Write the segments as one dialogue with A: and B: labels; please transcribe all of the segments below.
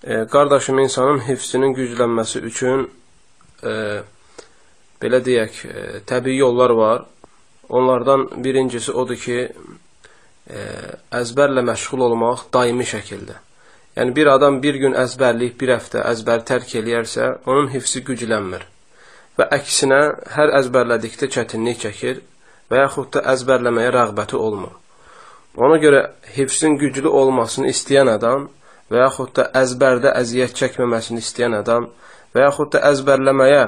A: Qardaşım, insanın hifzinin güclənməsi üçün belə deyək, təbii yollar var. Onlardan birincisi odur ki, əzbərlə məşğul olmaq daimi şəkildə. Yəni, bir adam bir gün əzbərləyib, bir həftə əzbəri tərk eləyərsə, onun hifzi güclənmir. Və əksinə, hər əzbərlədikdə çətinlik çəkir və yaxud da əzbərləməyə rəğbəti olmur. Ona görə hifzin güclü olmasını istəyən adam və yaxud da əzbərdə əziyyət çəkməməsini istəyən adam və yaxud da əzbərləməyə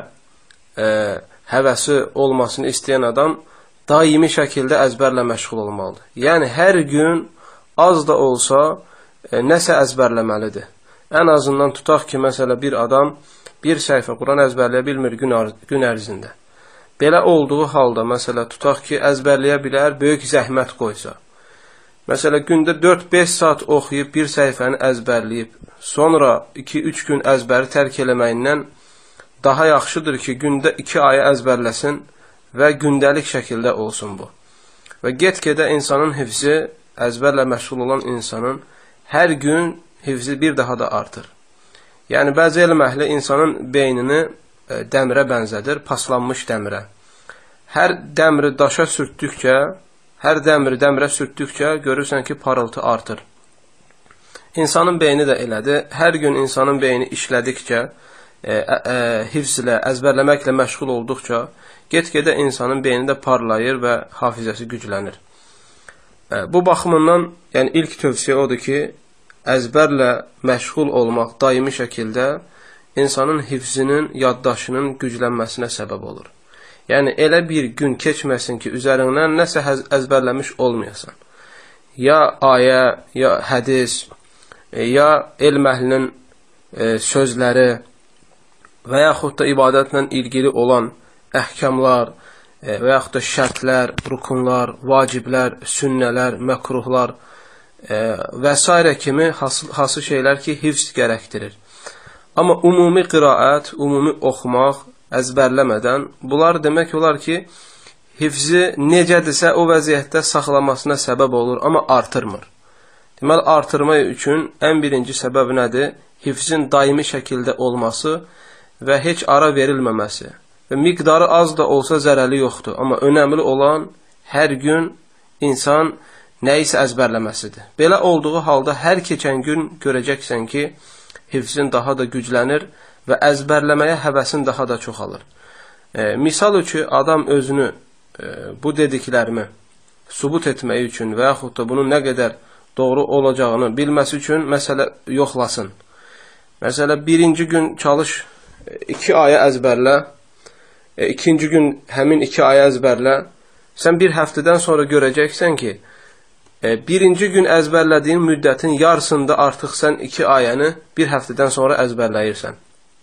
A: həvəsi olmasını istəyən adam daimi şəkildə əzbərlə məşğul olmalıdır. Yəni, hər gün az da olsa nəsə əzbərləməlidir. Ən azından tutaq ki, məsələ bir adam bir səhifə Quran əzbərləyə bilmir gün ərzində. Belə olduğu halda, məsələ tutaq ki, əzbərləyə bilər, böyük zəhmət qoysa. Məsələ, gündə 4-5 saat oxuyub, bir səhifəni əzbərləyib, sonra 2-3 gün əzbəri tərk eləməyindən daha yaxşıdır ki, gündə 2 ayə əzbərləsin və gündəlik şəkildə olsun bu. Və get-gedə insanın hifzi, əzbərlə məşğul olan insanın hər gün hifzi bir daha da artır. Yəni, bəzi elm əhli insanın beynini dəmirə bənzədir, paslanmış dəmirə. Hər dəmiri daşa sürtdükcə, hər dəmiri dəmirə sürtdükcə görürsən ki, parıltı artır. İnsanın beyni də elədir. Hər gün insanın beyni işlədikcə, hifzlə, əzbərləməklə məşğul olduqca, get-gedə insanın beyni də parlayır və hafizəsi güclənir. Bu baxımından, yəni ilk tövsiyə odur ki, əzbərlə məşğul olmaq daimi şəkildə insanın hifzinin, yaddaşının güclənməsinə səbəb olur. Yəni, elə bir gün keçməsin ki, üzərindən nəsə əzbərləmiş olmayasan. Ya ayə, ya hədis, ya elm əhlinin sözləri və yaxud da ibadətlə ilgili olan əhkamlar və yaxud da şərtlər, rukunlar, vaciblər, sünnələr, məkruhlar və s. kimi hansı şeylər ki, hifz gərəkdirir. Amma ümumi qiraət, ümumi oxumaq, əzbərləmədən, bunlar demək olar ki, hifzi necədirsə o vəziyyətdə saxlamasına səbəb olur, amma artırmır. Deməli, artırmaq üçün ən birinci səbəb nədir? Hifzin daimi şəkildə olması və heç ara verilməməsi. Və miqdarı az da olsa zərəli yoxdur. Amma önəmli olan hər gün insan nəyisə əzbərləməsidir. Belə olduğu halda hər keçən gün görəcəksən ki, hifzin daha da güclənir və əzbərləməyə həvəsin daha da çoxalır. Misal üçün, adam özünü bu dediklərimi sübut etmək üçün və yaxud da bunun nə qədər doğru olacağını bilməsi üçün məsələ yoxlasın. Məsələ, birinci gün çalış 2 ayə əzbərlə, ikinci gün həmin 2 ayə əzbərlə. Sən bir həftədən sonra görəcəksən ki, birinci gün əzbərlədiyin müddətin yarısında artıq sən 2 ayəni bir həftədən sonra əzbərləyirsən.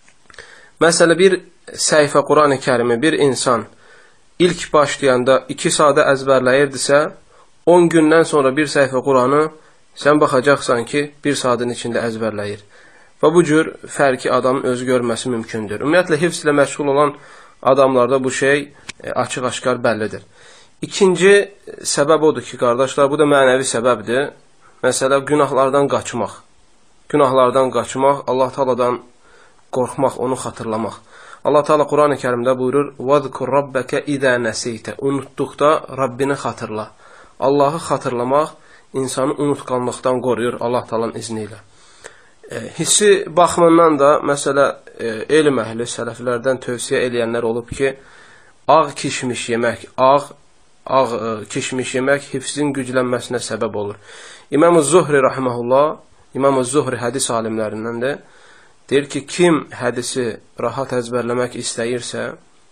A: Məsələ, bir səhifə Quran-ı Kərimi bir insan ilk başlayanda 2 sadə əzbərləyirdisə, 10 gündən sonra bir səhifə Quranı sən baxacaqsan ki, 1 saatın içində əzbərləyir. Və bu cür fərqi adamın özü görməsi mümkündür. Ümumiyyətlə, hifzlə məşğul olan adamlarda bu şey açıq-aşkar bəllidir. İkinci səbəb odur ki, qardaşlar, bu da mənəvi səbəbdir. Məsələ, günahlardan qaçmaq. Günahlardan qaçmaq, Allah Taala'dan qorxmaq, onu xatırlamaq. Allah Teala Quran-ı Kərimdə buyurur: "Vazkur rabbaka iza nasita." Unutduqda Rabbini xatırla. Allahı xatırlamaq insanı unutqanlıqdan qoruyur Allah Teala'nın izni ilə. Hissi baxımından da məsələ elm əhli, sələflərdən tövsiyə eləyənlər olub ki, ağ kişmiş yemək, ağ kişmiş yemək hifzin güclənməsinə səbəb olur. İmam-ı Zuhri rahimehullah, İmam-ı Zuhri hədis alimlərindəndir. Deyir ki, kim hədisi rahat əzbərləmək istəyirsə,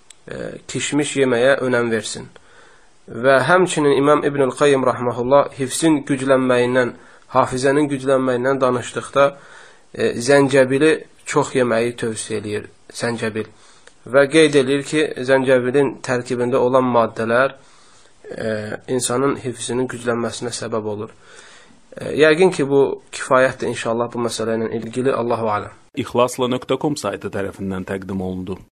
A: kişmiş yeməyə önəm versin. Və həmçinin İmam İbnül Qayyim rahmehullah hifzin güclənməyindən, hafizənin güclənməyindən danışdıqda zəncəbili çox yeməyi tövsiyə eləyir, zəncəbil. Və qeyd edir ki, zəncəbilin tərkibində olan maddələr insanın hifzinin güclənməsinə səbəb olur. Yəqin ki, bu kifayətdir inşallah bu məsələ ilə ilgili. Allahu aləm.
B: İxlasla.com saytı tərəfindən təqdim olundu.